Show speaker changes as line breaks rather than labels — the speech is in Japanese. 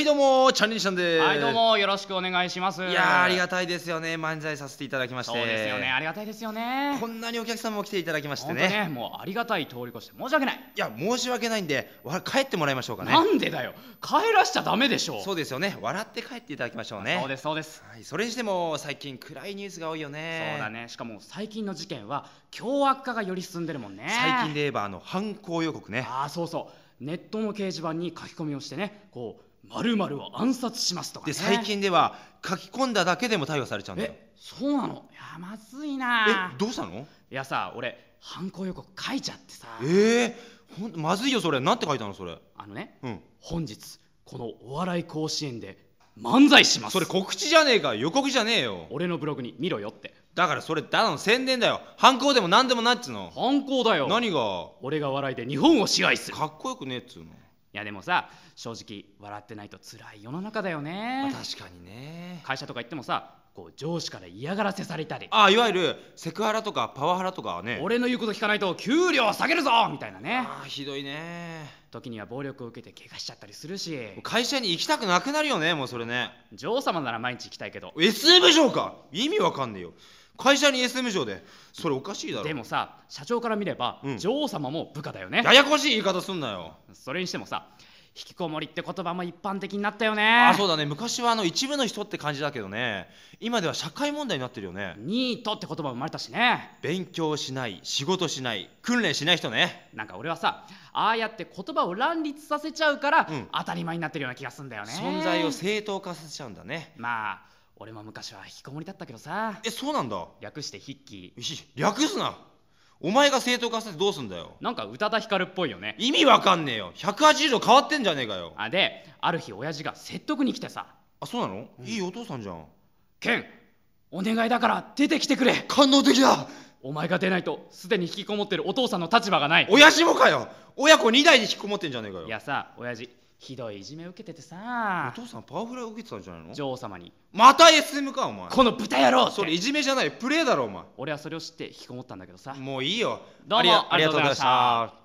はいどうもチャンリンシャンです。
はいどうもよろしくお願いします。
いやありがたいですよね。漫才させていただきまして。
そうですよね、ありがたいですよね。
こんなにお客さんも来ていただきまして
本当
ね。
ね、もうありがたい通り越して申し訳ない。
いや申し訳ないんで帰ってもらいましょうかね。
なんでだよ、帰らしちゃダメでしょ。
そうですよね。笑って帰っていただきましょうね。
そうですそうです、
はい、それにしても最近暗いニュースが多いよね。
そうだね。しかも最近の事件は凶悪化がより進んでるもんね。
最近で言えば犯行予告ね。
ああそうそう、ネットの掲示板に書き込みをしてね、こう〇〇を暗殺しますとかね。
で最近では書き込んだだけでも逮捕されちゃうんだよ。
そうなの。いやまずいな。
どうしたの？
いやさ、俺犯行予告書いちゃってさ。
まずいよそれ。なんて書いたのそれ？
本日このお笑い甲子園で漫才します。
それ告知じゃねえか、予告じゃねえよ。
俺のブログに見ろよって。
だからそれただの宣伝だよ。犯行でも何でもないっつうの。
犯行だよ。
何が？
俺が笑いで日本を支配する。
かっこよくねえっつうの。
いやでもさ、正直笑ってないと辛い世の中だよね。
確かにね。
会社とか行ってもさ、こう上司から嫌がらせされたり、
いわゆるセクハラとかパワハラとかはね。
俺の言うこと聞かないと給料下げるぞみたいなね。
ひどいね。
時には暴力を受けて怪我しちゃったりするし。
会社に行きたくなくなるよね、もうそれね。
女王様なら毎日行きたいけど。
SM 嬢か、意味わかんねえよ。会社に SM 嬢でそれおかしいだろ。
でもさ、社長から見れば、女王様も部下だよね。
ややこしい言い方すんなよ。
それにしてもさ、引きこもりって言葉も一般的になったよね。
そうだね。昔は一部の人って感じだけどね、今では社会問題になってるよね。
ニートって言葉生まれたしね。
勉強しない、仕事しない、訓練しない人ね。
なんか俺はさ、ああやって言葉を乱立させちゃうから、当たり前になってるような気がするんだよね。
存在を正当化させちゃうんだね。
まあ俺も昔は引きこもりだったけどさ。
そうなんだ。
略してヒッキー。
略すな。お前が正当化させてどうすんだよ。
なんか宇多田ヒカルっぽいよね。
意味わかんねえよ。180度変わってんじゃねえかよ。
である日親父が説得に来てさ。
そうなの？いいお父さんじゃん。
ケン、お願いだから出てきてくれ。
感動的だ。
お前が出ないとすでに引きこもってるお父さんの立場がない。
親父もかよ。親子2代で引きこもってんじゃねえかよ。
いやさ、親父ひどいいじめ受けててさ。
お父さんパワフル受けてたんじゃないの？
女王様に。
また SM かお前。
この豚野郎って。そ
れいじめじゃない、プレーだろお前。
俺はそれを知って引きこもったんだけどさ。
もういいよ。
どうもありがとうございました。